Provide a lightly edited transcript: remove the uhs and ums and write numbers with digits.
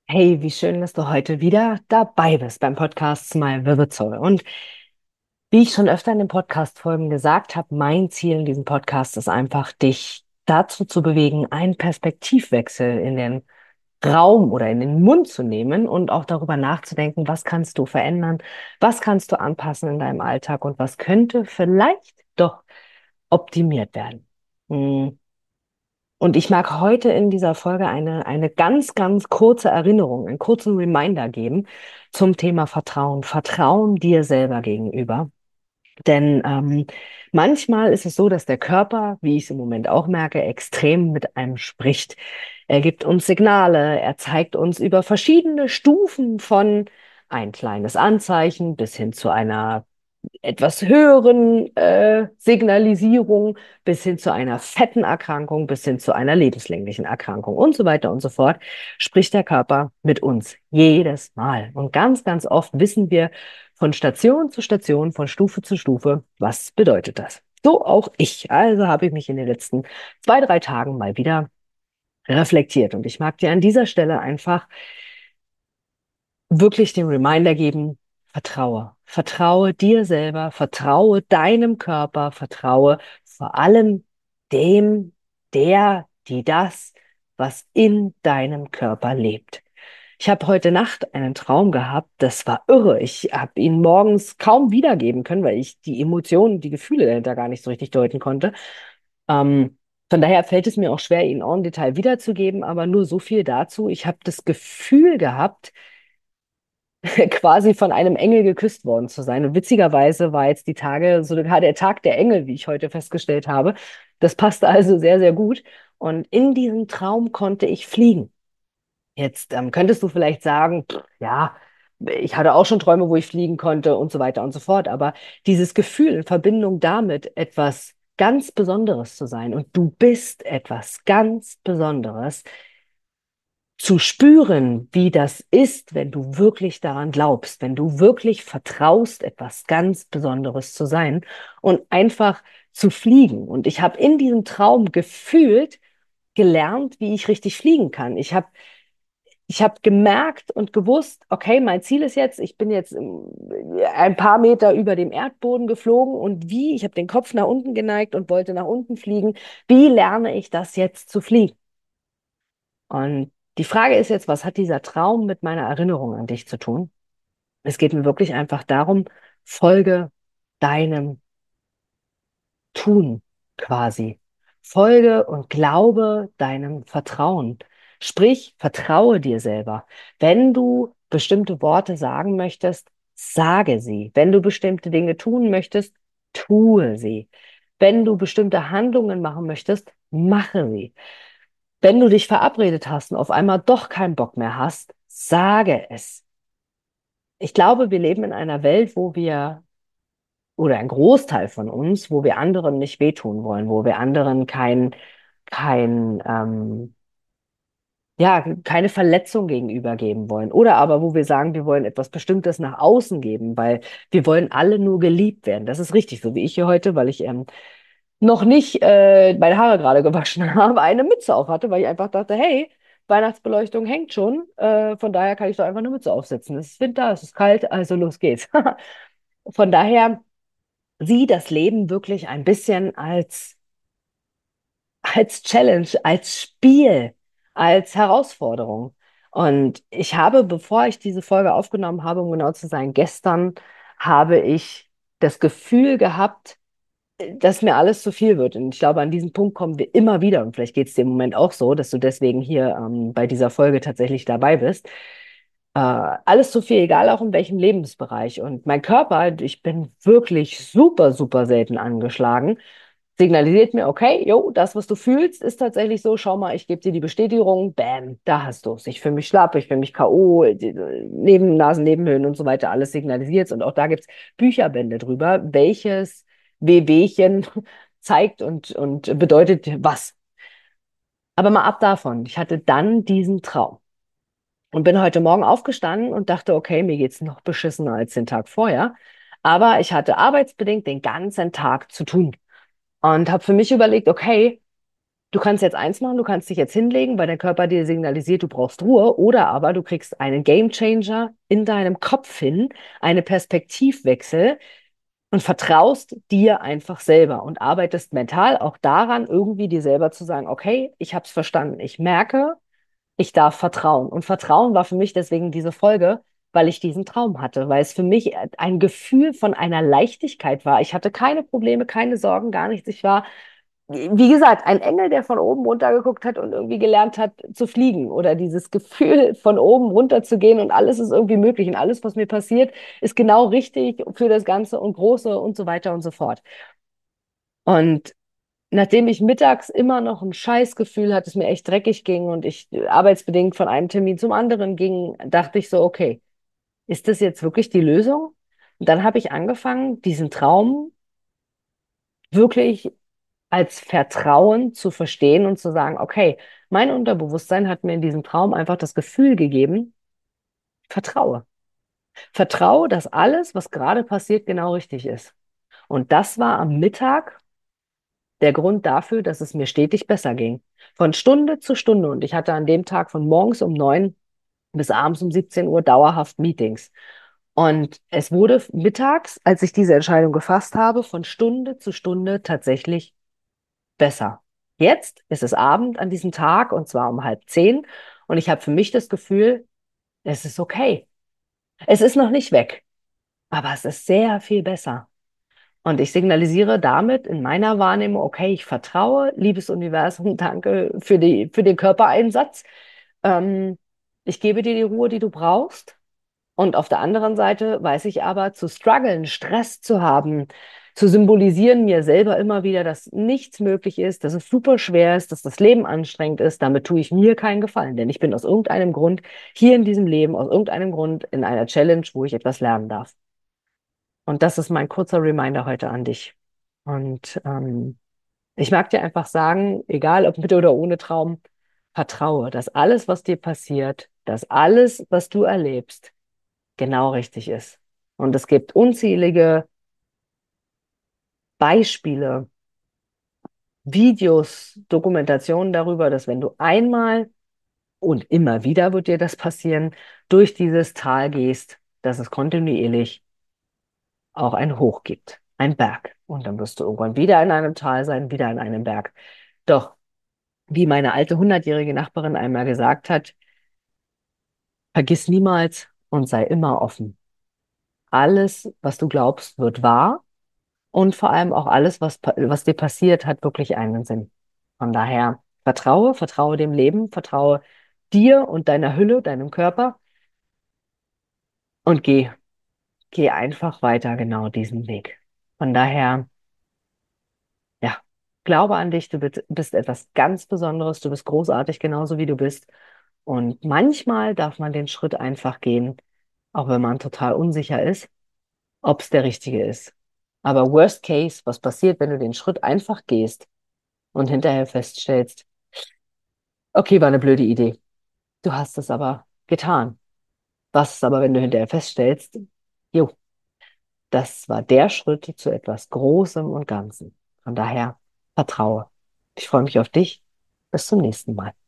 Hey, wie schön, dass du heute wieder dabei bist beim Podcast Smile with the Soul. Und wie ich schon öfter in den Podcast-Folgen gesagt habe, mein Ziel in diesem Podcast ist einfach, dich dazu zu bewegen, einen Perspektivwechsel in den Raum oder in den Mund zu nehmen und auch darüber nachzudenken, was kannst du verändern, was kannst du anpassen in deinem Alltag und was könnte vielleicht doch optimiert werden. Hm. Und ich mag heute in dieser Folge eine ganz, ganz kurze Erinnerung, einen kurzen Reminder geben zum Thema Vertrauen. Vertrauen dir selber gegenüber. Denn manchmal ist es so, dass der Körper, wie ich es im Moment auch merke, extrem mit einem spricht. Er gibt uns Signale, er zeigt uns über verschiedene Stufen von ein kleines Anzeichen bis hin zu einer etwas höheren Signalisierung bis hin zu einer fetten Erkrankung, bis hin zu einer lebenslänglichen Erkrankung und so weiter und so fort, spricht der Körper mit uns jedes Mal. Und ganz, ganz oft wissen wir von Station zu Station, von Stufe zu Stufe, was bedeutet das. So auch ich. Also habe ich mich in den letzten 2, 3 Tagen mal wieder reflektiert. Und ich mag dir an dieser Stelle einfach wirklich den Reminder geben, vertraue. Vertraue dir selber, vertraue deinem Körper, vertraue vor allem dem, die das, was in deinem Körper lebt. Ich habe heute Nacht einen Traum gehabt, das war irre. Ich habe ihn morgens kaum wiedergeben können, weil ich die Emotionen, die Gefühle dahinter gar nicht so richtig deuten konnte. Ähm, von daher fällt es mir auch schwer, ihn en Detail wiederzugeben, aber nur so viel dazu. Ich habe das Gefühl gehabt, quasi von einem Engel geküsst worden zu sein. Und witzigerweise war jetzt die Tage sogar der Tag der Engel, wie ich heute festgestellt habe. Das passte also sehr, sehr gut. Und in diesem Traum konnte ich fliegen. Jetzt könntest du vielleicht sagen, pff, ja, ich hatte auch schon Träume, wo ich fliegen konnte und so weiter und so fort. Aber dieses Gefühl in Verbindung damit, etwas ganz Besonderes zu sein und du bist etwas ganz Besonderes, zu spüren, wie das ist, wenn du wirklich daran glaubst, wenn du wirklich vertraust, etwas ganz Besonderes zu sein und einfach zu fliegen. Und ich habe in diesem Traum gefühlt gelernt, wie ich richtig fliegen kann. Ich hab gemerkt und gewusst, okay, mein Ziel ist jetzt, ich bin jetzt ein paar Meter über dem Erdboden geflogen und wie, ich habe den Kopf nach unten geneigt und wollte nach unten fliegen. Wie lerne ich das jetzt zu fliegen? Und die Frage ist jetzt, was hat dieser Traum mit meiner Erinnerung an dich zu tun? Es geht mir wirklich einfach darum, folge deinem Tun quasi. Folge und glaube deinem Vertrauen. Sprich, vertraue dir selber. Wenn du bestimmte Worte sagen möchtest, sage sie. Wenn du bestimmte Dinge tun möchtest, tue sie. Wenn du bestimmte Handlungen machen möchtest, mache sie. Wenn du dich verabredet hast und auf einmal doch keinen Bock mehr hast, sage es. Ich glaube, wir leben in einer Welt, wo wir, oder ein Großteil von uns, wo wir anderen nicht wehtun wollen, wo wir anderen ja, keine Verletzung gegenüber geben wollen. Oder aber, wo wir sagen, wir wollen etwas Bestimmtes nach außen geben, weil wir wollen alle nur geliebt werden. Das ist richtig, so wie ich hier heute, weil ich noch nicht meine Haare gerade gewaschen habe, eine Mütze auf hatte, weil ich einfach dachte, hey, Weihnachtsbeleuchtung hängt schon, von daher kann ich doch einfach eine Mütze aufsetzen. Es ist Winter, es ist kalt, also los geht's. Von daher sieh das Leben wirklich ein bisschen als Challenge, als Spiel, als Herausforderung. Und ich habe, bevor ich diese Folge aufgenommen habe, um genau zu sein, gestern habe ich das Gefühl gehabt, dass mir alles zu viel wird. Und ich glaube, an diesen Punkt kommen wir immer wieder. Und vielleicht geht es dir im Moment auch so, dass du deswegen hier bei dieser Folge tatsächlich dabei bist. Alles zu viel, egal auch in welchem Lebensbereich. Und mein Körper, ich bin wirklich super, super selten angeschlagen, signalisiert mir, okay, jo, das, was du fühlst, ist tatsächlich so. Schau mal, ich gebe dir die Bestätigung. Bam, da hast du es. Ich fühle mich schlapp, ich fühle mich K.O., Nasennebenhöhlen und so weiter, alles signalisiert. Und auch da gibt es Bücherbände drüber, welches Wehwehchen zeigt und bedeutet was. Aber mal ab davon. Ich hatte dann diesen Traum und bin heute Morgen aufgestanden und dachte, okay, mir geht's noch beschissener als den Tag vorher. Aber ich hatte arbeitsbedingt den ganzen Tag zu tun und habe für mich überlegt, okay, Du kannst jetzt eins machen, du kannst dich jetzt hinlegen, weil der Körper dir signalisiert, du brauchst Ruhe, oder aber du kriegst einen Gamechanger in deinem Kopf hin, einen Perspektivwechsel und vertraust dir einfach selber und arbeitest mental auch daran, irgendwie dir selber zu sagen, okay, ich habe es verstanden, ich merke, ich darf vertrauen. Und Vertrauen war für mich deswegen diese Folge, weil ich diesen Traum hatte, weil es für mich ein Gefühl von einer Leichtigkeit war. Ich hatte keine Probleme, keine Sorgen, gar nichts. Ich war, wie gesagt, ein Engel, der von oben runter geguckt hat und irgendwie gelernt hat zu fliegen oder dieses Gefühl, von oben runter zu gehen und alles ist irgendwie möglich und alles, was mir passiert, ist genau richtig für das Ganze und Große und so weiter und so fort. Und nachdem ich mittags immer noch ein Scheißgefühl hatte, es mir echt dreckig ging und ich arbeitsbedingt von einem Termin zum anderen ging, dachte ich so, okay, ist das jetzt wirklich die Lösung? Und dann habe ich angefangen, diesen Traum wirklich als Vertrauen zu verstehen und zu sagen, okay, mein Unterbewusstsein hat mir in diesem Traum einfach das Gefühl gegeben, vertraue. Vertraue, dass alles, was gerade passiert, genau richtig ist. Und das war am Mittag der Grund dafür, dass es mir stetig besser ging. Von Stunde zu Stunde. Und ich hatte an dem Tag von morgens um 9 bis abends um 17 Uhr dauerhaft Meetings. Und es wurde mittags, als ich diese Entscheidung gefasst habe, von Stunde zu Stunde tatsächlich besser. Jetzt ist es Abend an diesem Tag und zwar um 9:30 und ich habe für mich das Gefühl, es ist okay. Es ist noch nicht weg, aber es ist sehr viel besser. Und ich signalisiere damit in meiner Wahrnehmung, okay, ich vertraue, liebes Universum, danke für den Körpereinsatz. Ähm, Ich gebe dir die Ruhe, die du brauchst. Und auf der anderen Seite weiß ich aber, zu strugglen, Stress zu haben, zu symbolisieren mir selber immer wieder, dass nichts möglich ist, dass es super schwer ist, dass das Leben anstrengend ist. Damit tue ich mir keinen Gefallen, denn ich bin aus irgendeinem Grund hier in diesem Leben, aus irgendeinem Grund in einer Challenge, wo ich etwas lernen darf. Und das ist mein kurzer Reminder heute an dich. Und ich mag dir einfach sagen, egal ob mit oder ohne Traum, vertraue, dass alles, was dir passiert, dass alles, was du erlebst, genau richtig ist. Und es gibt unzählige Beispiele, Videos, Dokumentationen darüber, dass wenn du einmal und immer wieder wird dir das passieren, durch dieses Tal gehst, dass es kontinuierlich auch ein Hoch gibt, ein Berg. Und dann wirst du irgendwann wieder in einem Tal sein, wieder in einem Berg. Doch, wie meine alte 100-jährige Nachbarin einmal gesagt hat, vergiss niemals und sei immer offen. Alles, was du glaubst, wird wahr. Und vor allem auch alles, was dir passiert, hat wirklich einen Sinn. Von daher vertraue, vertraue dem Leben, vertraue dir und deiner Hülle, deinem Körper und geh einfach weiter genau diesen Weg. Von daher, ja, glaube an dich, du bist etwas ganz Besonderes, du bist großartig, genauso wie du bist. Und manchmal darf man den Schritt einfach gehen, auch wenn man total unsicher ist, ob es der richtige ist. Aber worst case, was passiert, wenn du den Schritt einfach gehst und hinterher feststellst, okay, war eine blöde Idee. Du hast es aber getan. Was ist aber, wenn du hinterher feststellst, jo, das war der Schritt zu etwas Großem und Ganzem. Von daher vertraue. Ich freue mich auf dich. Bis zum nächsten Mal.